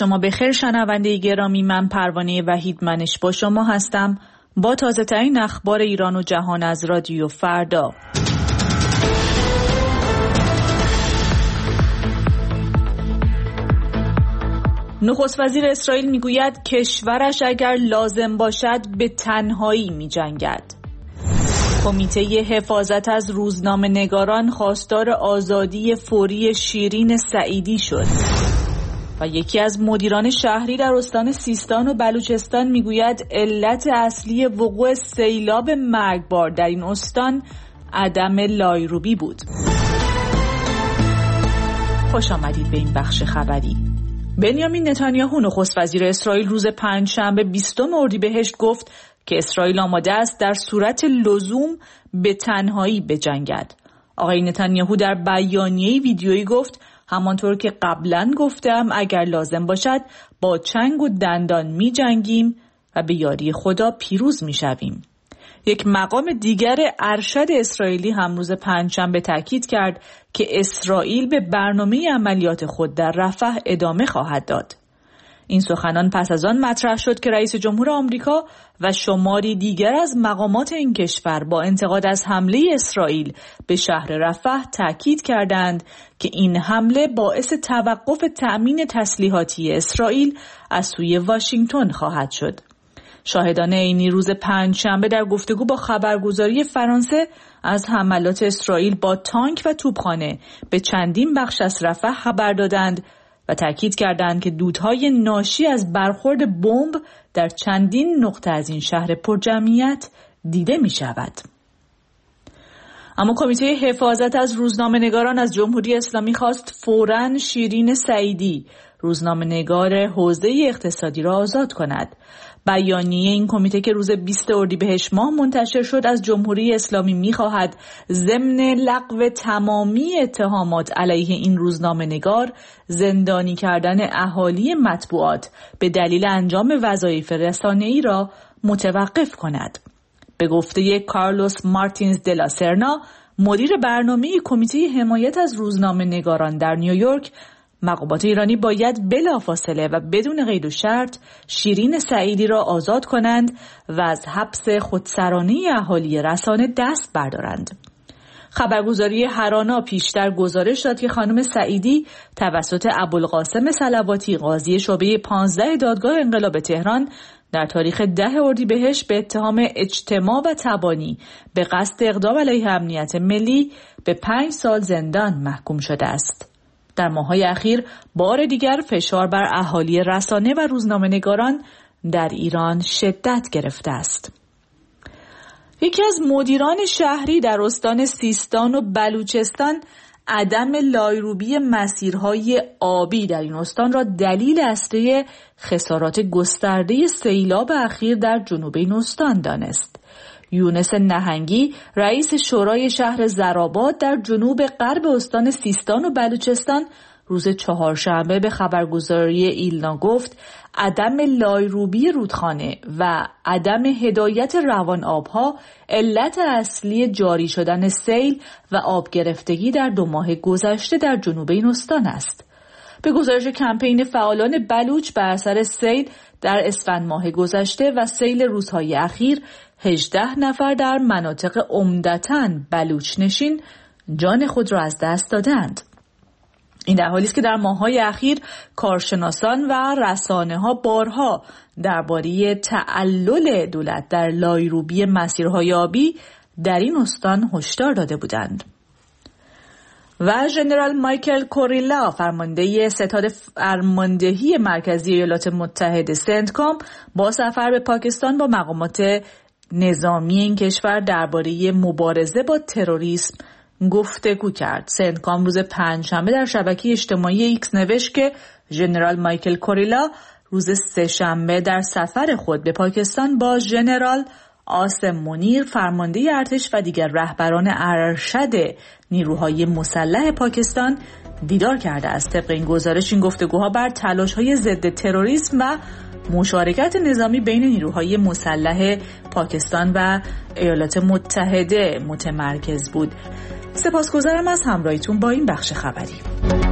شما بخیر شنونده گرامی، من پروانه وحیدمنش با شما هستم با تازه ترین اخبار ایران و جهان از رادیو فردا. نخست وزیر اسرائیل میگوید کشورش اگر لازم باشد به تنهایی می‌جنگد. کمیته حفاظت از روزنامه‌نگاران خواستار آزادی فوری شیرین سعیدی شد. و یکی از مدیران شهری در استان سیستان و بلوچستان میگوید علت اصلی وقوع سیلاب مرگبار در این استان عدم لایروبی بود. خوش آمدید به این بخش خبری. بنیامین نتانیاهو نخست وزیر اسرائیل روز پنجشنبه 20 اردیبهشت گفت که اسرائیل آماده است در صورت لزوم به تنهایی بجنگد. آقای نتانیاهو در بیانیه ویدیویی گفت همانطور که قبلا گفتم اگر لازم باشد با چنگ و دندان می جنگیم و به یاری خدا پیروز می شویم. یک مقام دیگر ارشد اسرائیلی هم روز پنجشنبه تاکید کرد که اسرائیل به برنامه عملیات خود در رفح ادامه خواهد داد. این سخنان پس از آن مطرح شد که رئیس جمهور آمریکا و شماری دیگر از مقامات این کشور با انتقاد از حمله اسرائیل به شهر رفح تاکید کردند که این حمله باعث توقف تأمین تسلیحاتی اسرائیل از سوی واشنگتن خواهد شد. شاهدان عینی روز پنجشنبه در گفتگو با خبرگزاری فرانسه از حملات اسرائیل با تانک و توپخانه به چندین بخش از رفح خبر دادند و تاکید کردند که دودهای ناشی از برخورد بمب در چندین نقطه از این شهر پرجمعیت دیده می شود. اما کمیته حفاظت از روزنامه‌نگاران از جمهوری اسلامی خواست فوراً شیرین سعیدی، روزنامه‌نگار حوزه اقتصادی را آزاد کند. بیانیه این کمیته که روز 20 اردیبهشت ماه منتشر شد از جمهوری اسلامی می‌خواهد ضمن لغو تمامی اتهامات علیه این روزنامه‌نگار زندانی کردن اهالی مطبوعات به دلیل انجام وظایف رسانه‌ای را متوقف کند. به گفته کارلوس مارتینز دلا سرنا، مدیر برنامه کمیته حمایت از روزنامه‌نگاران در نیویورک، مقامات ایرانی باید بلافاصله و بدون قید و شرط شیرین سعیدی را آزاد کنند و از حبس خودسرانه اهالی رسانه دست بردارند. خبرگزاری هرانا پیشتر گزارش داد که خانم سعیدی توسط ابوالقاسم صلواتی قاضی شعبه 15 دادگاه انقلاب تهران در تاریخ 10 اردیبهشت به اتهام اجتماع و تبانی به قصد اقدام علیه امنیت ملی به 5 سال زندان محکوم شده است. در ماه‌های اخیر بار دیگر فشار بر اهالی رسانه و روزنامه‌نگاران در ایران شدت گرفته است. یکی از مدیران شهری در استان سیستان و بلوچستان عدم لایروبی مسیرهای آبی در این استان را دلیل اصلی خسارات گسترده سیلاب اخیر در جنوب این استان دانست. یونس نهنگی رئیس شورای شهر زرآباد در جنوب غرب استان سیستان و بلوچستان روز چهارشنبه به خبرگزاری ایلنا گفت عدم لایروبی رودخانه و عدم هدایت روان آبها علت اصلی جاری شدن سیل و آب گرفتگی در 2 ماه گذشته در جنوب این استان است. به گزارش کمپین فعالان بلوچ بر اثر سیل در اسفند ماه گذشته و سیل روزهای اخیر 18 نفر در مناطق عمدتاً بلوچ نشین جان خود را از دست دادند. این در حالی است که در ماه‌های اخیر کارشناسان و رسانه‌ها بارها درباره تعلل دولت در لایروبی مسیرهای آبی در این استان هشدار داده بودند. و ژنرال مایکل کوریلا فرمانده ستاد فرماندهی مرکزی ایالات متحده سنتکام با سفر به پاکستان با مقامات نظامی این کشور درباره مبارزه با تروریسم گفتگو کرد. سنتکام روز پنجشنبه در شبکه اجتماعی ایکس نوشت که ژنرال مایکل کوریلا روز سه‌شنبه در سفر خود به پاکستان با ژنرال عاصم منیر فرمانده ارتش و دیگر رهبران ارشد نیروهای مسلح پاکستان دیدار کرده است. طبق این گزارش این گفتگوها بر تلاش‌های ضد تروریسم و مشارکت نظامی بین نیروهای مسلح پاکستان و ایالات متحده متمرکز بود. سپاسگزارم از همراهیتون با این بخش خبری.